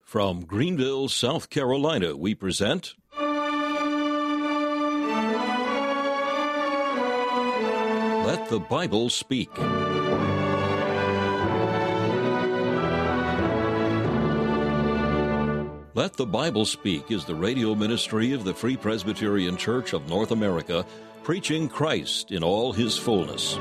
From Greenville, South Carolina, we present Let the Bible Speak. Let the Bible Speak is the radio ministry of the Free Presbyterian Church of North America, preaching Christ in all his fullness.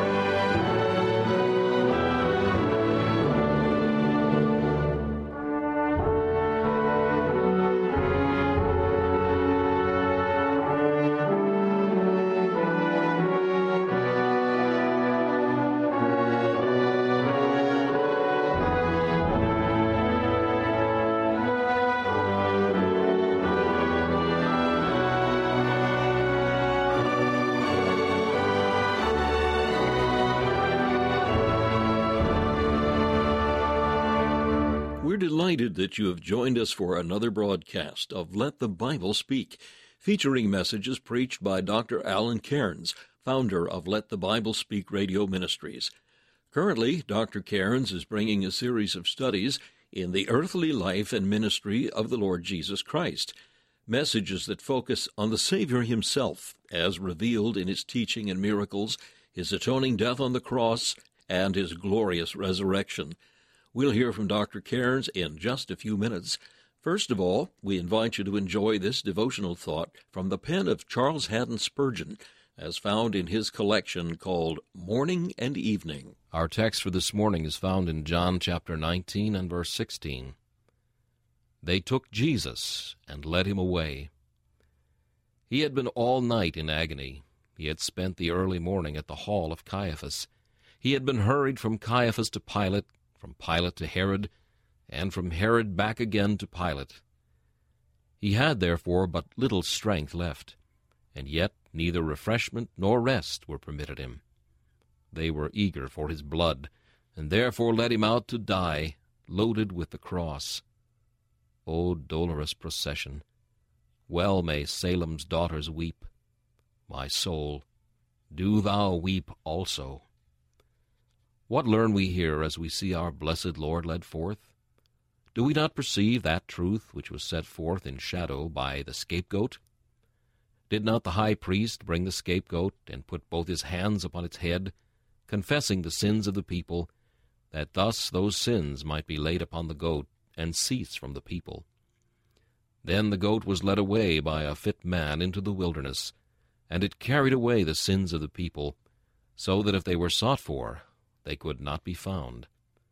We're delighted that you have joined us for another broadcast of Let the Bible Speak, featuring messages preached by Dr. Alan Cairns, founder of Let the Bible Speak Radio Ministries. Currently, Dr. Cairns is bringing a series of studies in the earthly life and ministry of the Lord Jesus Christ, messages that focus on the Savior himself, as revealed in his teaching and miracles, his atoning death on the cross, and his glorious resurrection. We'll hear from Dr. Cairns in just a few minutes. First of all, we invite you to enjoy this devotional thought from the pen of Charles Haddon Spurgeon, as found in his collection called Morning and Evening. Our text for this morning is found in John chapter 19 and verse 16. They took Jesus and led him away. He had been all night in agony. He had spent the early morning at the hall of Caiaphas. He had been hurried from Caiaphas to Pilate, from Pilate to Herod, and from Herod back again to Pilate. He had, therefore, but little strength left, and yet neither refreshment nor rest were permitted him. They were eager for his blood, and therefore led him out to die, loaded with the cross. O dolorous procession! Well may Salem's daughters weep. My soul, do thou weep also. What learn we here as we see our blessed Lord led forth? Do we not perceive that truth which was set forth in shadow by the scapegoat? Did not the high priest bring the scapegoat and put both his hands upon its head, confessing the sins of the people, that thus those sins might be laid upon the goat and cease from the people? Then the goat was led away by a fit man into the wilderness, and it carried away the sins of the people, so that if they were sought for, they could not be found.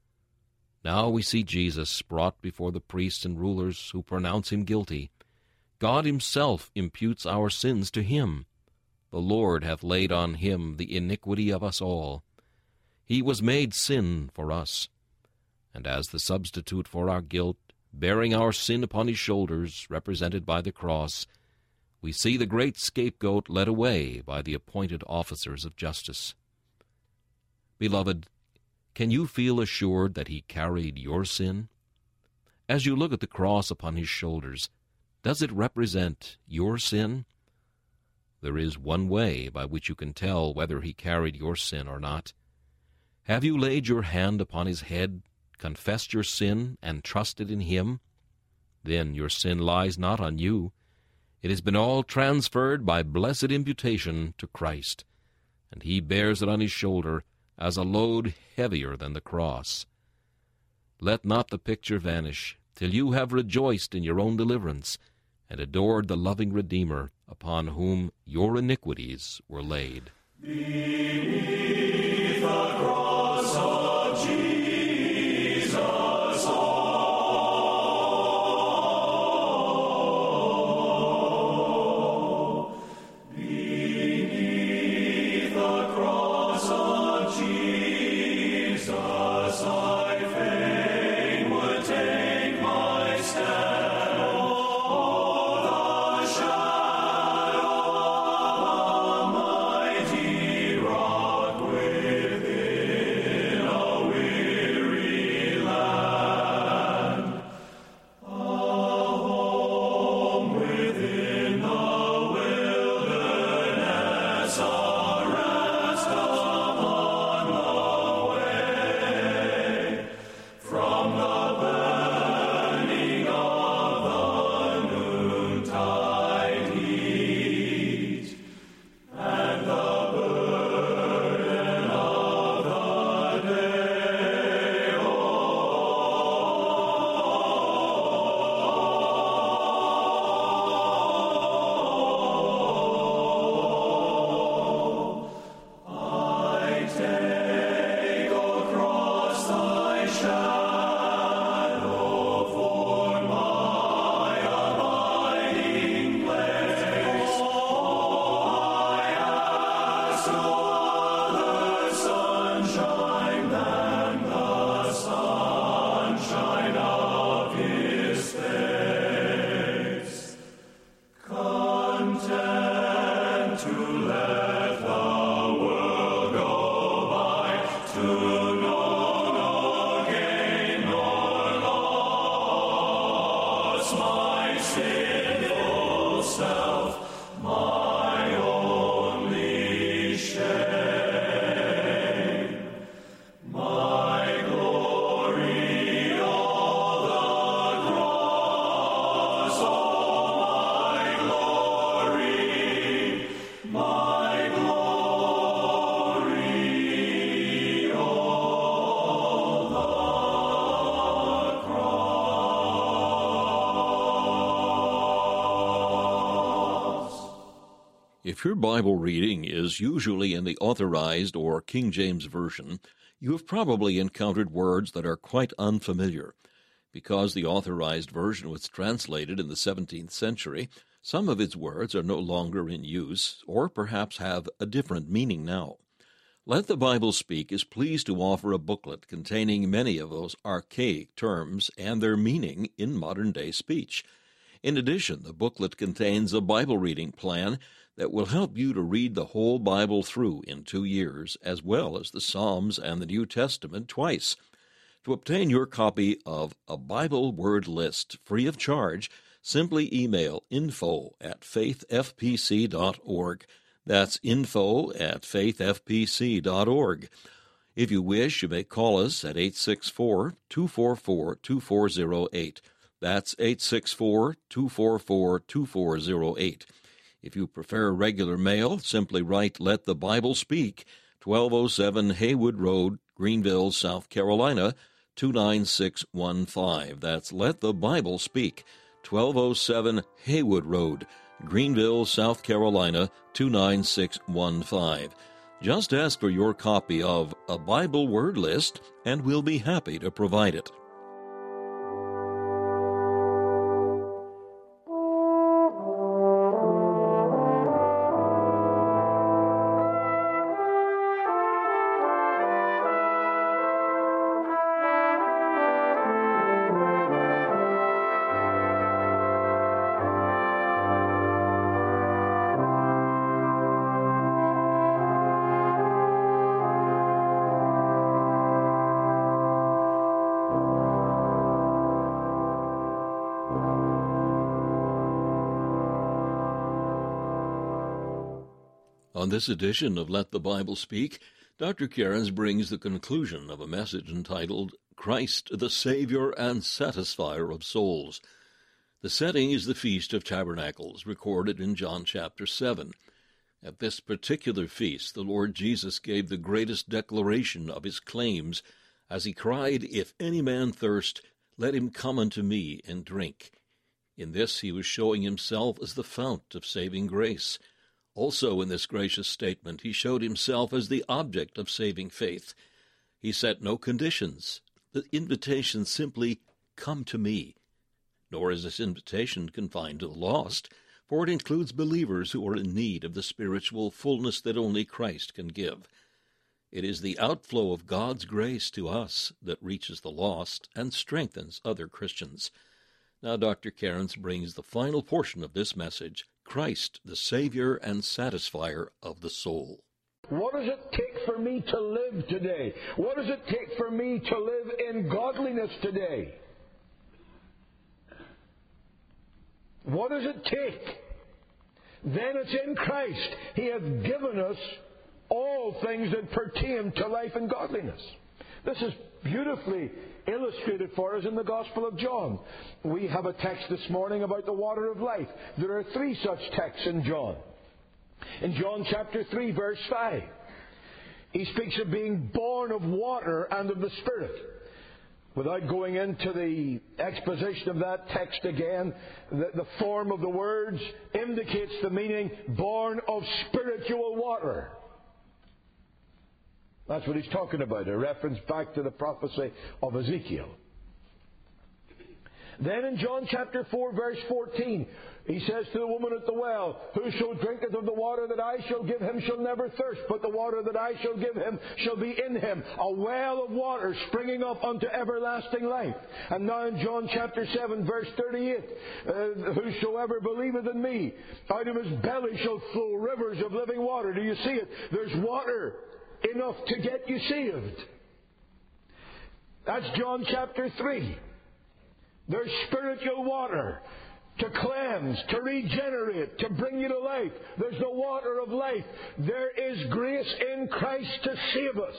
Now we see Jesus brought before the priests and rulers who pronounce him guilty. God himself imputes our sins to him. The Lord hath laid on him the iniquity of us all. He was made sin for us, and as the substitute for our guilt, bearing our sin upon his shoulders, represented by the cross, we see the great scapegoat led away by the appointed officers of justice. Beloved, can you feel assured that he carried your sin? As you look at the cross upon his shoulders, does it represent your sin? There is one way by which you can tell whether he carried your sin or not. Have you laid your hand upon his head, confessed your sin, and trusted in him? Then your sin lies not on you. It has been all transferred by blessed imputation to Christ, and he bears it on his shoulder as a load heavier than the cross. Let not the picture vanish till you have rejoiced in your own deliverance and adored the loving Redeemer upon whom your iniquities were laid. Beneath the cross of Jesus, beneath the cross of Jesus, I fain would take my stand. Oh, the shadow of a mighty rock within a If your Bible reading is usually in the Authorized or King James Version, you have probably encountered words that are quite unfamiliar. Because the Authorized Version was translated in the 17th century, some of its words are no longer in use, or perhaps have a different meaning now. Let the Bible Speak is pleased to offer a booklet containing many of those archaic terms and their meaning in modern-day speech. In addition, the booklet contains a Bible reading plan that will help you to read the whole Bible through in 2 years, as well as the Psalms and the New Testament twice. To obtain your copy of A Bible Word List free of charge, simply email info@faithfpc.org. That's info@faithfpc.org. If you wish, you may call us at 864-244-2408. That's 864-244-2408. If you prefer regular mail, simply write Let the Bible Speak, 1207 Haywood Road, Greenville, South Carolina, 29615. That's Let the Bible Speak, 1207 Haywood Road, Greenville, South Carolina, 29615. Just ask for your copy of A Bible Word List, and we'll be happy to provide it. On this edition of Let the Bible Speak, Dr. Cairns brings the conclusion of a message entitled, Christ the Savior and Satisfier of Souls. The setting is the Feast of Tabernacles, recorded in John chapter 7. At this particular feast, the Lord Jesus gave the greatest declaration of his claims as he cried, If any man thirst, let him come unto me and drink. In this he was showing himself as the fount of saving grace. Also in this gracious statement, he showed himself as the object of saving faith. He set no conditions. The invitation simply, come to me. Nor is this invitation confined to the lost, for it includes believers who are in need of the spiritual fullness that only Christ can give. It is the outflow of God's grace to us that reaches the lost and strengthens other Christians. Now Dr. Cairns brings the final portion of this message, Christ, the Savior and Satisfier of the soul. What does it take for me to live today? What does it take for me to live in godliness today? What does it take? Then it's in Christ. He hath given us all things that pertain to life and godliness. This is beautifully illustrated for us in the Gospel of John. We have a text this morning about the water of life. There are 3 such texts in John. In John chapter 3, verse 5, he speaks of being born of water and of the Spirit. Without going into the exposition of that text again, the form of the words indicates the meaning born of spiritual water. That's what he's talking about, a reference back to the prophecy of Ezekiel. Then in John chapter 4, verse 14, he says to the woman at the well, Whoso drinketh of the water that I shall give him shall never thirst, but the water that I shall give him shall be in him, a well of water springing up unto everlasting life. And now in John chapter 7, verse 38, Whosoever believeth in me, out of his belly shall flow rivers of living water. Do you see it? There's water enough to get you saved. That's John chapter 3. There's spiritual water to cleanse, to regenerate, to bring you to life. There's the water of life. There is grace in Christ to save us.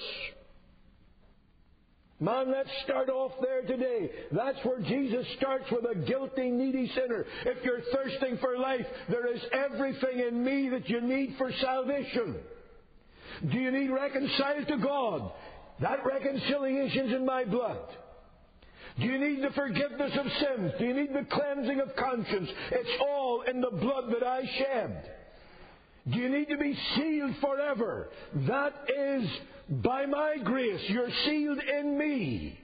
Man, let's start off there today. That's where Jesus starts, with a guilty, needy sinner. If you're thirsting for life, there is everything in me that you need for salvation. Do you need reconciled to God? That reconciliation's in my blood. Do you need the forgiveness of sins? Do you need the cleansing of conscience? It's all in the blood that I shed. Do you need to be sealed forever? That is by my grace. You're sealed in me.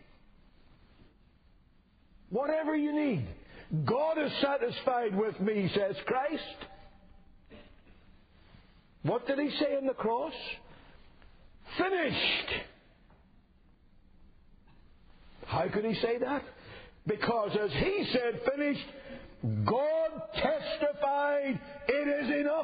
Whatever you need. God is satisfied with me, says Christ. What did He say on the cross? Finished. How could He say that? Because as He said finished, God testified it is enough.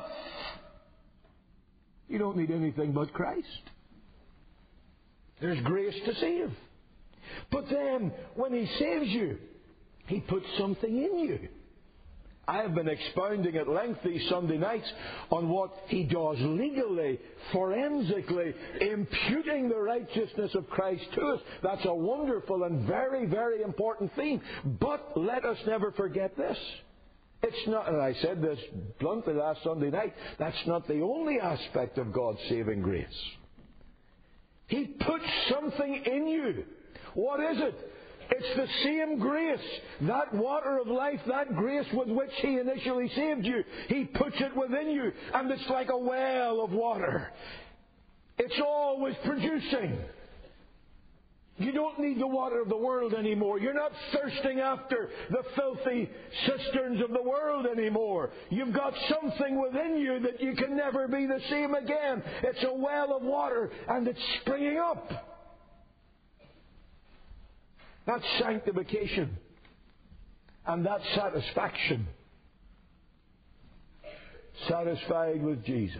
You don't need anything but Christ. There's grace to save. But then, when He saves you, He puts something in you. I have been expounding at length these Sunday nights on what He does legally, forensically, imputing the righteousness of Christ to us. That's a wonderful and very, very important theme. But let us never forget this. It's not, and I said this bluntly last Sunday night, that's not the only aspect of God's saving grace. He puts something in you. What is it? It's the same grace. That water of life, that grace with which He initially saved you, He puts it within you. And it's like a well of water. It's always producing. You don't need the water of the world anymore. You're not thirsting after the filthy cisterns of the world anymore. You've got something within you that you can never be the same again. It's a well of water, and it's springing up. That's sanctification. And that's satisfaction. Satisfied with Jesus.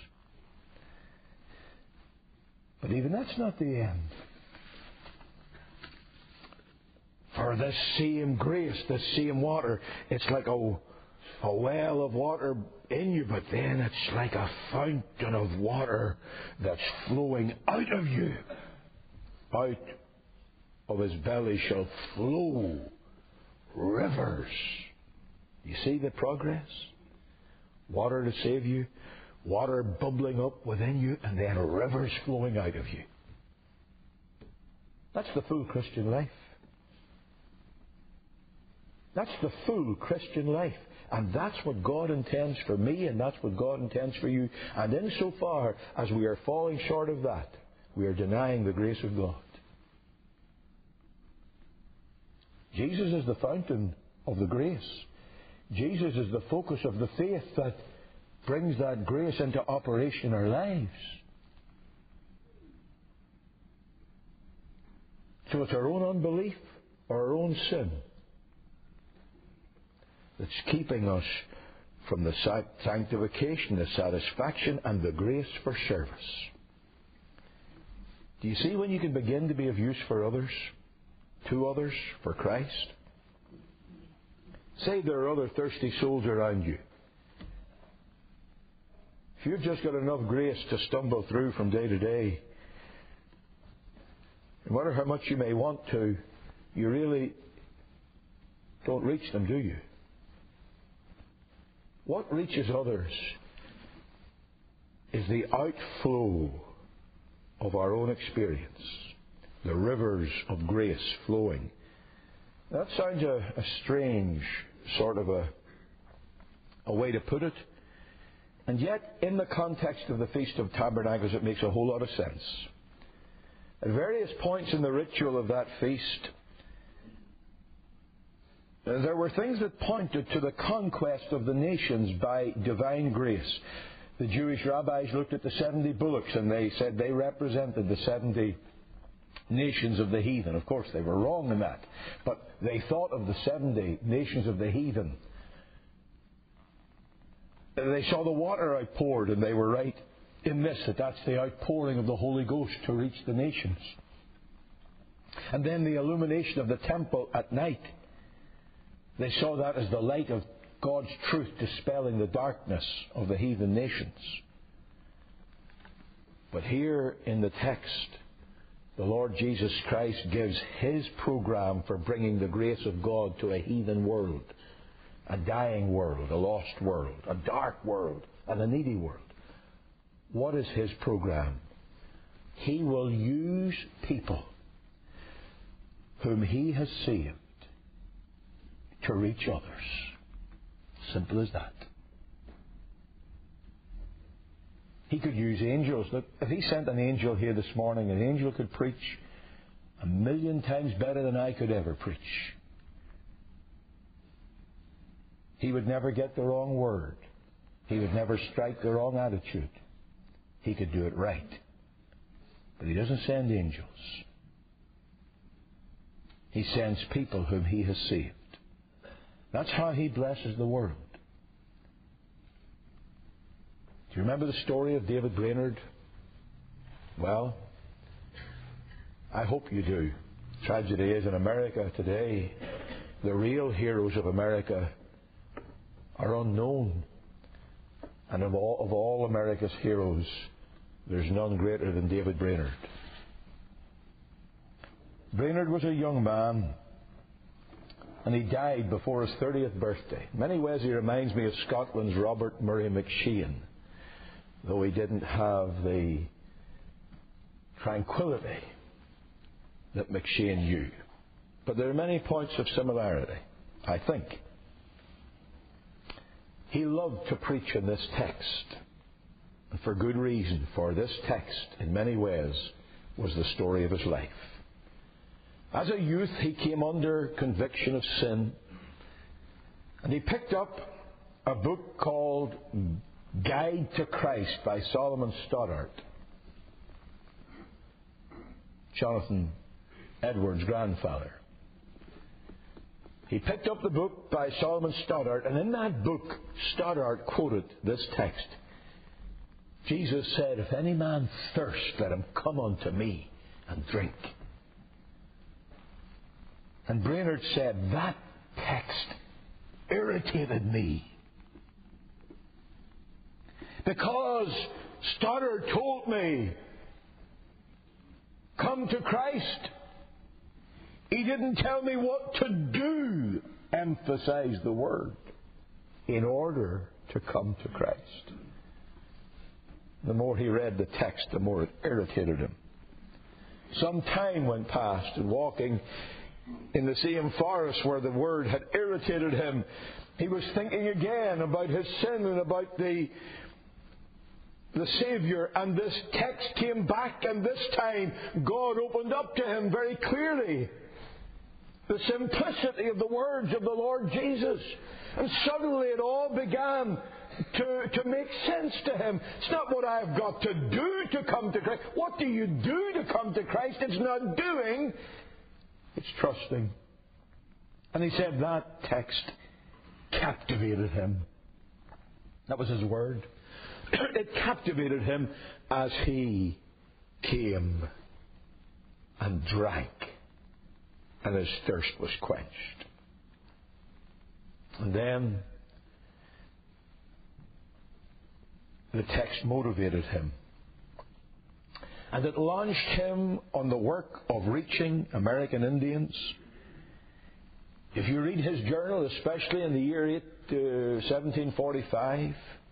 But even that's not the end. For this same grace, this same water, it's like a well of water in you, but then it's like a fountain of water that's flowing out of you. Out of His belly shall flow rivers. You see the progress? Water to save you, water bubbling up within you, and then rivers flowing out of you. That's the full Christian life. That's the full Christian life. And that's what God intends for me, and that's what God intends for you. And insofar as we are falling short of that, we are denying the grace of God. Jesus is the fountain of the grace. Jesus is the focus of the faith that brings that grace into operation in our lives. So it's our own unbelief or our own sin that's keeping us from the sanctification, the satisfaction, and the grace for service. Do you see when you can begin to be of use for others, to others, for Christ? Say there are other thirsty souls around you. If you've just got enough grace to stumble through from day to day, no matter how much you may want to, you really don't reach them, do you? What reaches others is the outflow of our own experience, the rivers of grace flowing. That sounds a strange sort of a way to put it, and yet in the context of the Feast of Tabernacles it makes a whole lot of sense. At various points in the ritual of that feast, there were things that pointed to the conquest of the nations by divine grace. The Jewish rabbis looked at the 70 bullocks and they said they represented the 70 nations of the heathen. Of course, they were wrong in that. But they thought of the 70 nations of the heathen. They saw the water outpoured and they were right in this, that that's the outpouring of the Holy Ghost to reach the nations. And then the illumination of the temple at night They saw that as the light of God's truth dispelling the darkness of the heathen nations. But here in the text, the Lord Jesus Christ gives His program for bringing the grace of God to a heathen world, a dying world, a lost world, a dark world, and a needy world. What is His program? He will use people whom He has saved to reach others. Simple as that. He could use angels. Look, if He sent an angel here this morning, an angel could preach 1,000,000 times better than I could ever preach. He would never get the wrong word. He would never strike the wrong attitude. He could do it right. But He doesn't send angels. He sends people whom He has saved. That's how He blesses the world. Do you remember the story of David Brainerd? Well, I hope you do. Tragedy is in America today, the real heroes of America are unknown. And of all America's heroes, there's none greater than David Brainerd. Brainerd was a young man, and he died before his 30th birthday. In many ways, he reminds me of Scotland's Robert Murray McShane, though he didn't have the tranquility that McShane knew. But there are many points of similarity, I think. He loved to preach in this text, and for good reason, for this text, in many ways, was the story of his life. As a youth, he came under conviction of sin, and he picked up a book called Guide to Christ by Solomon Stoddart, Jonathan Edwards' grandfather. He picked up the book by Solomon Stoddart, and in that book, Stoddart quoted this text. Jesus said, "If any man thirst, let him come unto me and drink." And Brainerd said, that text irritated me. Because Stoddart told me, come to Christ. He didn't tell me what to do, emphasize the word, in order to come to Christ. The more he read the text, the more it irritated him. Some time went past, and walking in the same forest where the word had irritated him, he was thinking again about his sin and about the Savior, and this text came back, and this time God opened up to him very clearly the simplicity of the words of the Lord Jesus. And suddenly it all began to make sense to him. It's not what I've got to do to come to Christ. What do you do to come to Christ? It's not doing, it's trusting. And he said that text captivated him. That was his word. It captivated him as he came and drank, and his thirst was quenched. And then the text motivated him, and it launched him on the work of reaching American Indians. If you read his journal, especially in the year 1745,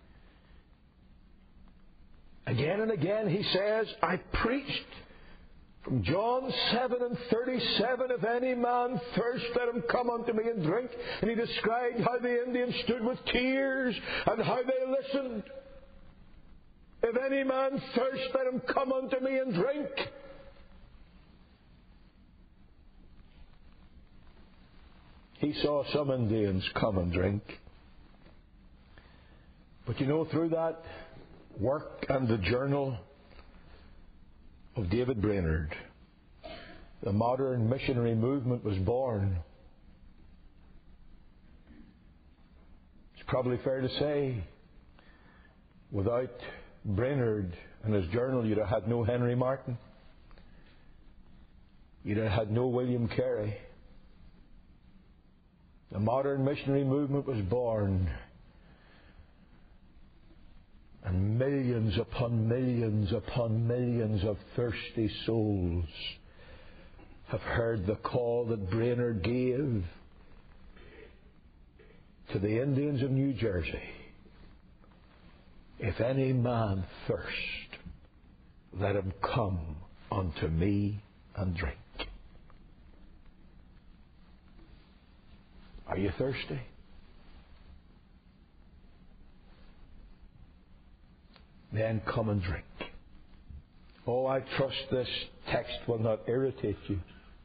again and again he says, I preached from John 7:37, if any man thirst, let him come unto me and drink. And he described how the Indians stood with tears and how they listened. If any man thirst, let him come unto me and drink. He saw some Indians come and drink. But you know, through that work and the journal of David Brainerd, the modern missionary movement was born. It's probably fair to say, without Brainerd and his journal, you'd have had no Henry Martin. You'd have had no William Carey. the modern missionary movement was born. And millions upon millions upon millions of thirsty souls have heard the call that Brainerd gave to the Indians of New Jersey. If any man thirst, let him come unto me and drink. Are you thirsty? Then come and drink. Oh, I trust this text will not irritate you.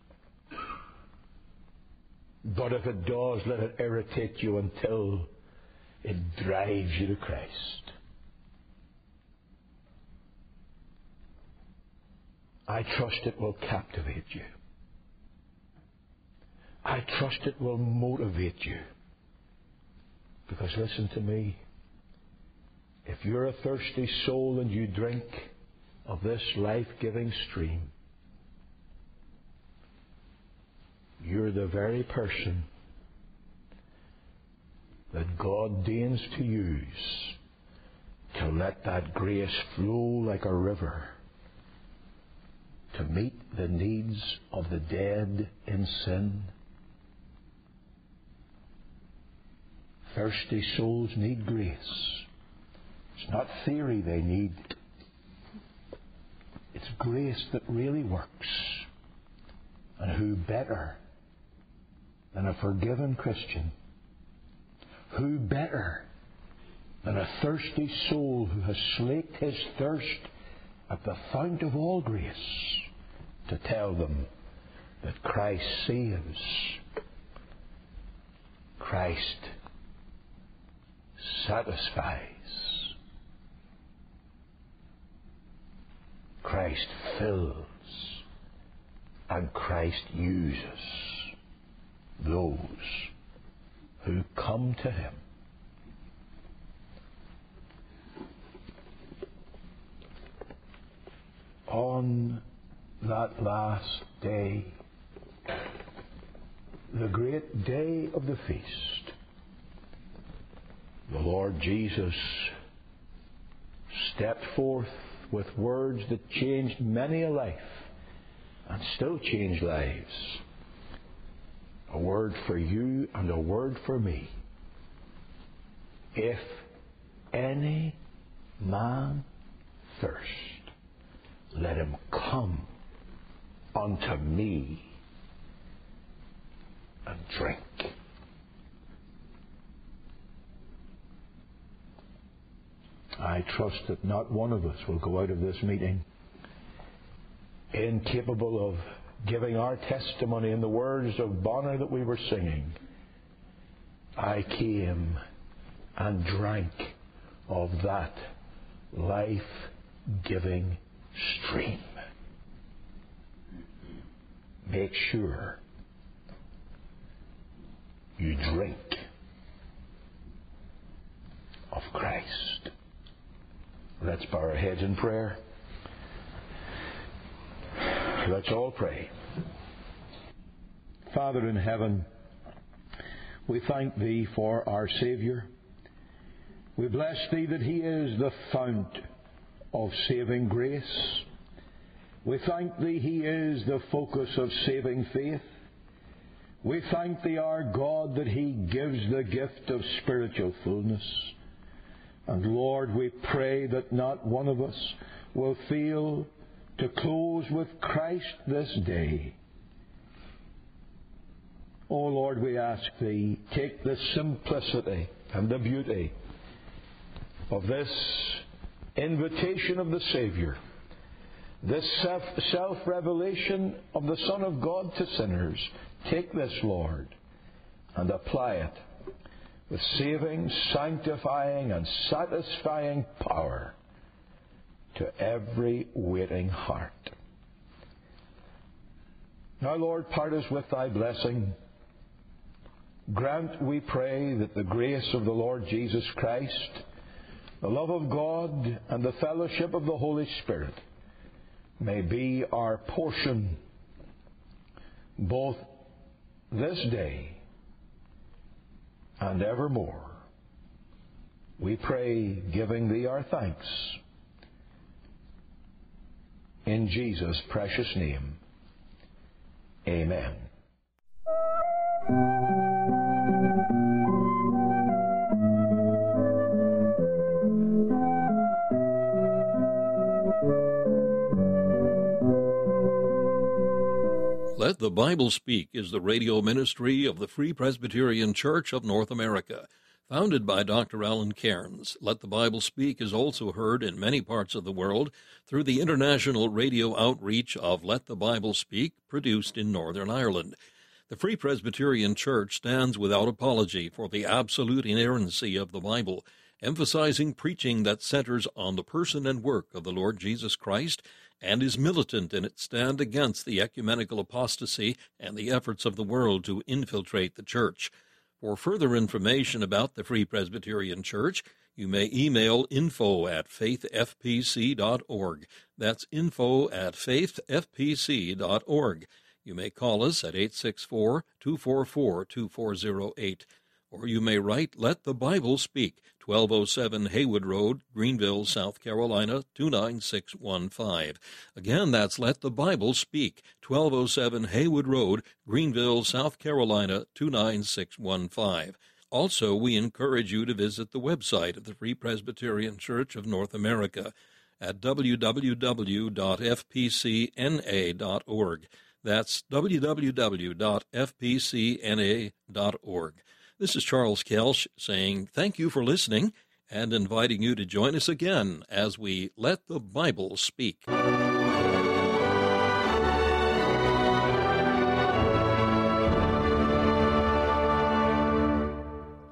But if it does, let it irritate you until it drives you to Christ. I trust it will captivate you. I trust it will motivate you. Because listen to me. If you're a thirsty soul and you drink of this life-giving stream, you're the very person that God deigns to use to let that grace flow like a river to meet the needs of the dead in sin. Thirsty souls need grace. It's not theory they need. It's grace that really works. And who better than a forgiven Christian? Who better than a thirsty soul who has slaked his thirst at the fount of all grace to tell them that Christ saves, Christ satisfies, Christ fills, and Christ uses those who come to Him. On that last day, the great day of the feast, the Lord Jesus stepped forth with words that changed many a life and still change lives. A word for you and a word for me. If any man thirst, let him come unto me and drink. I trust that not one of us will go out of this meeting incapable of giving our testimony in the words of Bonner that we were singing. I came and drank of that life-giving stream. Make sure you drink of Christ. Let's bow our heads in prayer. Let's all pray. Father in heaven, we thank Thee for our Saviour. We bless Thee that He is the fount of saving grace. We thank Thee He is the focus of saving faith. We thank Thee, our God, that He gives the gift of spiritual fullness. And Lord, we pray that not one of us will fail to close with Christ this day. Oh Lord, we ask Thee, take the simplicity and the beauty of this invitation of the Saviour, this self-revelation of the Son of God to sinners. Take this, Lord, and apply it with saving, sanctifying, and satisfying power to every waiting heart. Now, Lord, part us with Thy blessing. Grant, we pray, that the grace of the Lord Jesus Christ, the love of God, and the fellowship of the Holy Spirit may be our portion both this day and evermore. We pray, giving Thee our thanks. In Jesus' precious name, amen. Let the Bible Speak is the radio ministry of the Free Presbyterian Church of North America. Founded by Dr. Alan Cairns, Let the Bible Speak is also heard in many parts of the world through the international radio outreach of Let the Bible Speak, produced in Northern Ireland. The Free Presbyterian Church stands without apology for the absolute inerrancy of the Bible, emphasizing preaching that centers on the person and work of the Lord Jesus Christ, and is militant in its stand against the ecumenical apostasy and the efforts of the world to infiltrate the church. For further information about the Free Presbyterian Church, you may email info@faithfpc.org. That's info@faithfpc.org. You may call us at 864-244-2408. Or you may write Let the Bible Speak, 1207 Haywood Road, Greenville, South Carolina, 29615. Again, that's Let the Bible Speak, 1207 Haywood Road, Greenville, South Carolina, 29615. Also, we encourage you to visit the website of the Free Presbyterian Church of North America at www.fpcna.org. That's www.fpcna.org. This is Charles Kelsch saying thank you for listening and inviting you to join us again as we Let the Bible Speak.